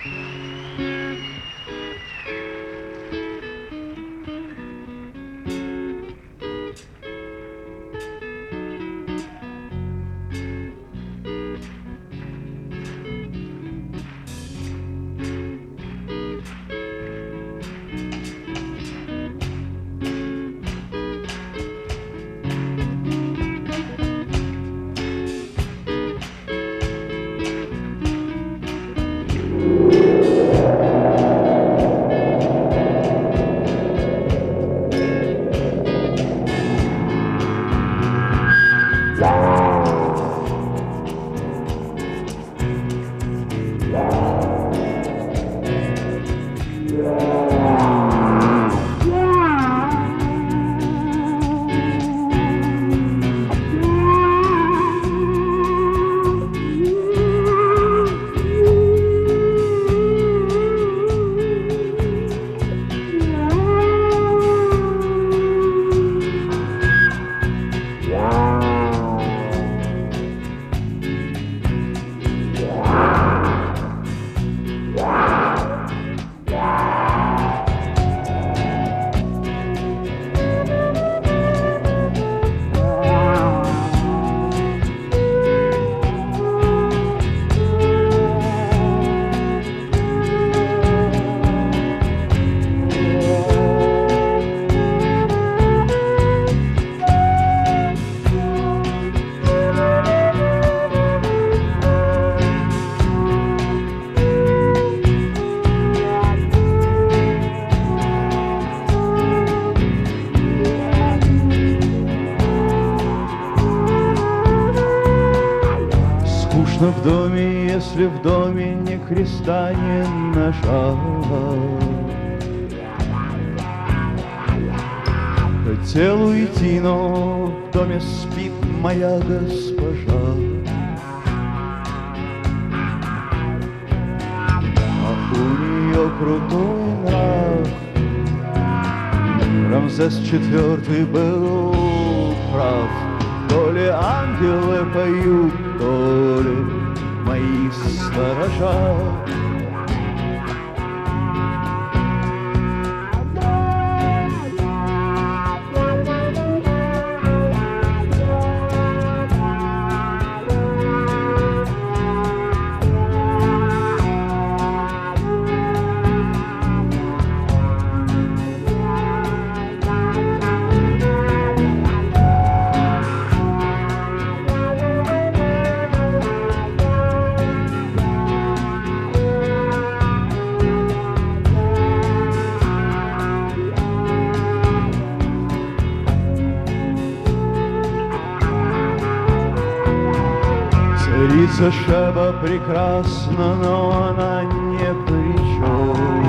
В доме, если в доме ни креста, ни ножа. Хотел уйти, но в доме спит моя госпожа. А у нее крутой нрав. Рамзес IV был прав. То ли ангелы поют, то ли мои сторожа. Царица Шеба прекрасна, но она не при чем.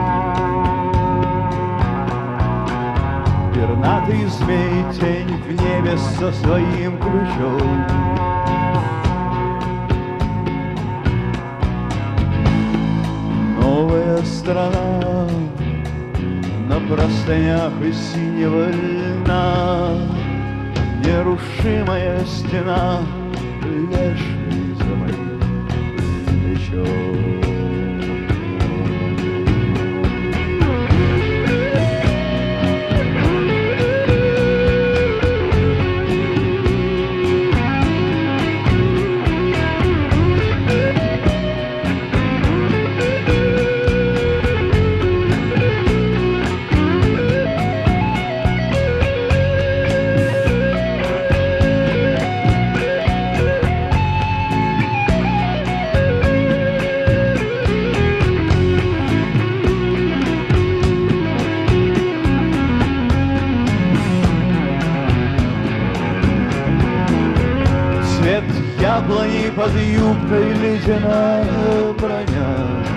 Пернатый змей тень в небе со своим ключом. Новая страна на простынях из синего льна, нерушимая стена, леший за моим плечом. Яблони под юбкой ледяная броня.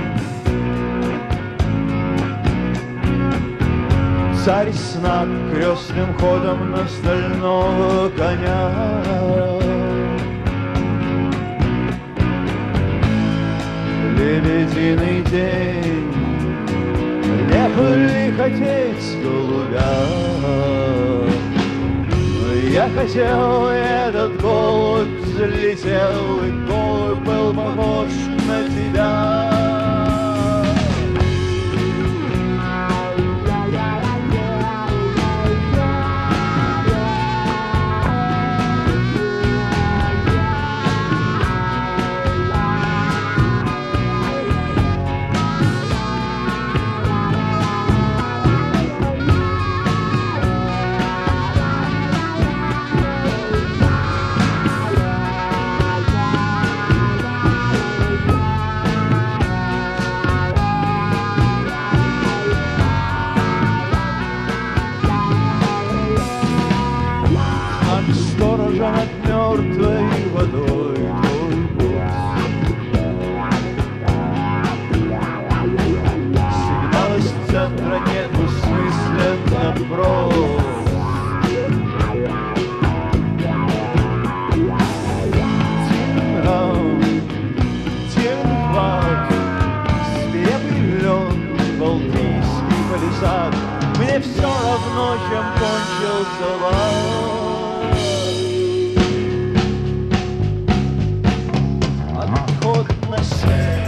Царь с над крестным ходом на стального коня. Лебединый день, небо ли хотеть голубя? Я хотел, этот голубь взлетел, и голубь был похож на тебя. Отход на север.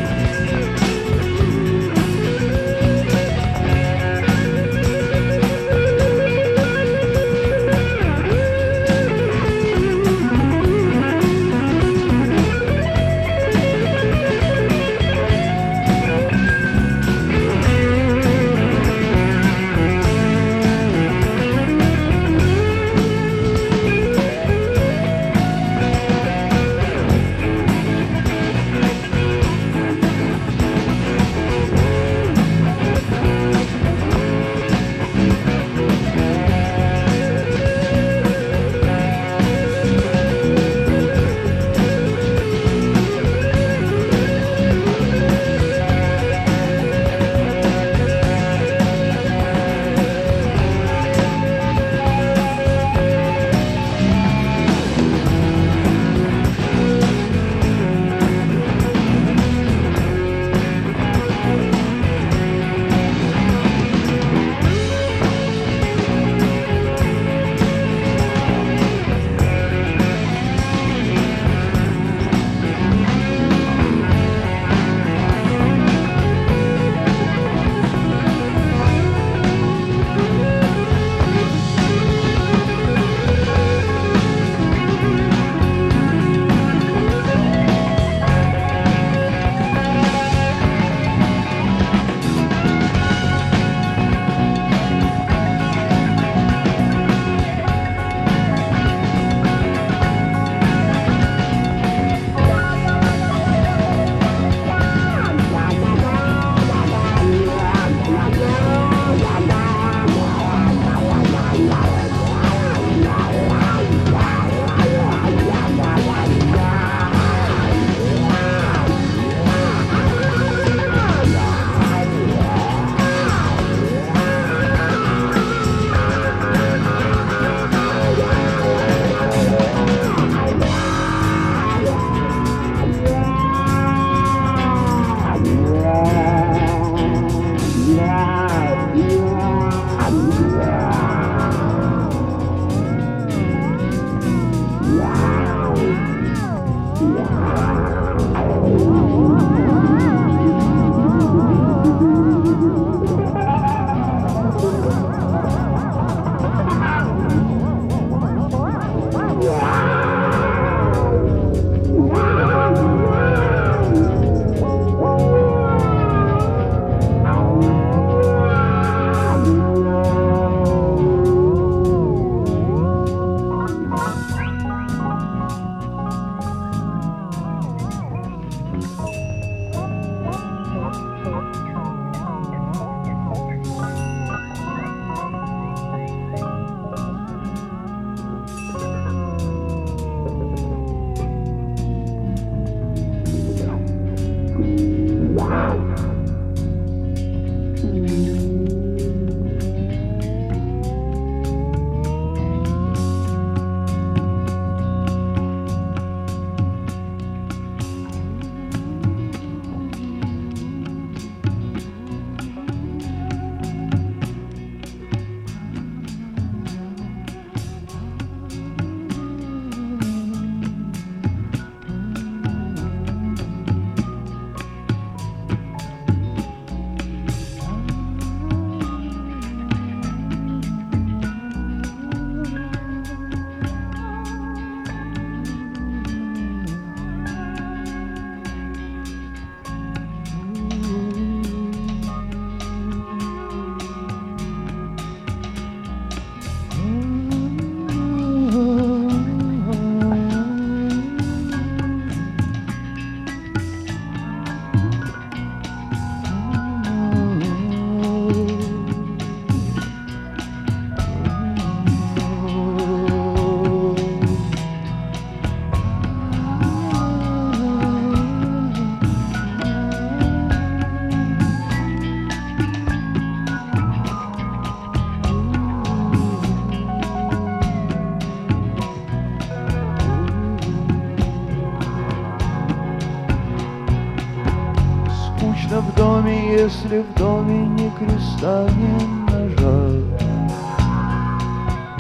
скучно в доме, если в доме ни креста, ни ножа.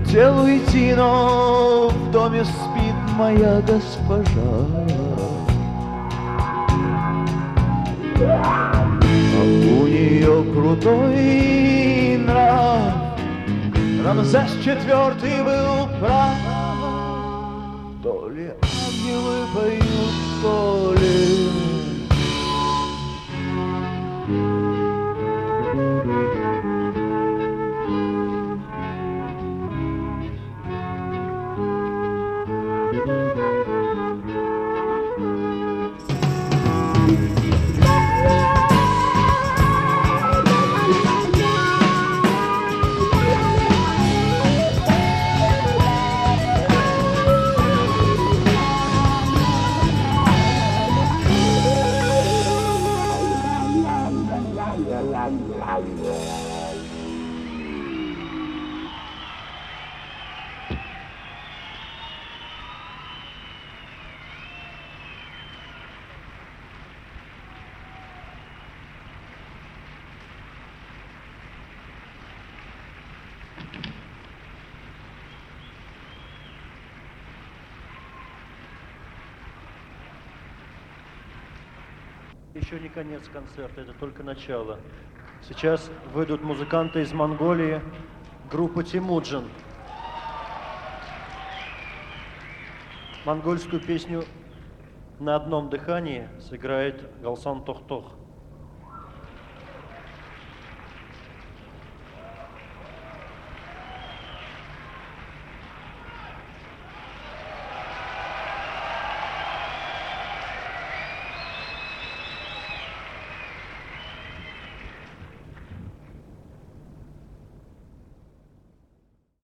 Хотел уйти, но в доме спит моя госпожа. А у нее крутой нрав, Рамзес IV был прав. То ли ангелы поют, то ли Еще не конец концерта, это только начало. Сейчас выйдут музыканты из Монголии, группа Тимуджин. Монгольскую песню «На одном дыхании» сыграет Галсан Тохтох.